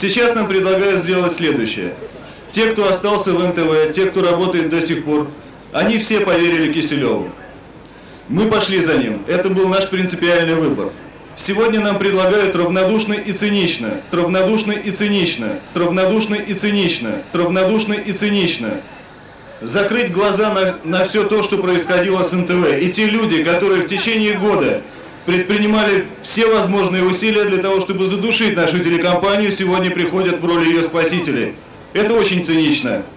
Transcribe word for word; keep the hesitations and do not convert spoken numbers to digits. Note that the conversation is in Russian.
Сейчас нам предлагают сделать следующее. Те, кто остался в эн тэ вэ, те, кто работает до сих пор, они все поверили Киселеву. Мы пошли за ним. Это был наш принципиальный выбор. Сегодня нам предлагают равнодушно и цинично, равнодушно и цинично, равнодушно и цинично, равнодушно и цинично закрыть глаза на, на все то, что происходило с эн тэ вэ. И те люди, которые в течение года предпринимали все возможные усилия для того, чтобы задушить нашу телекомпанию, сегодня приходят в роли ее спасителей. Это очень цинично.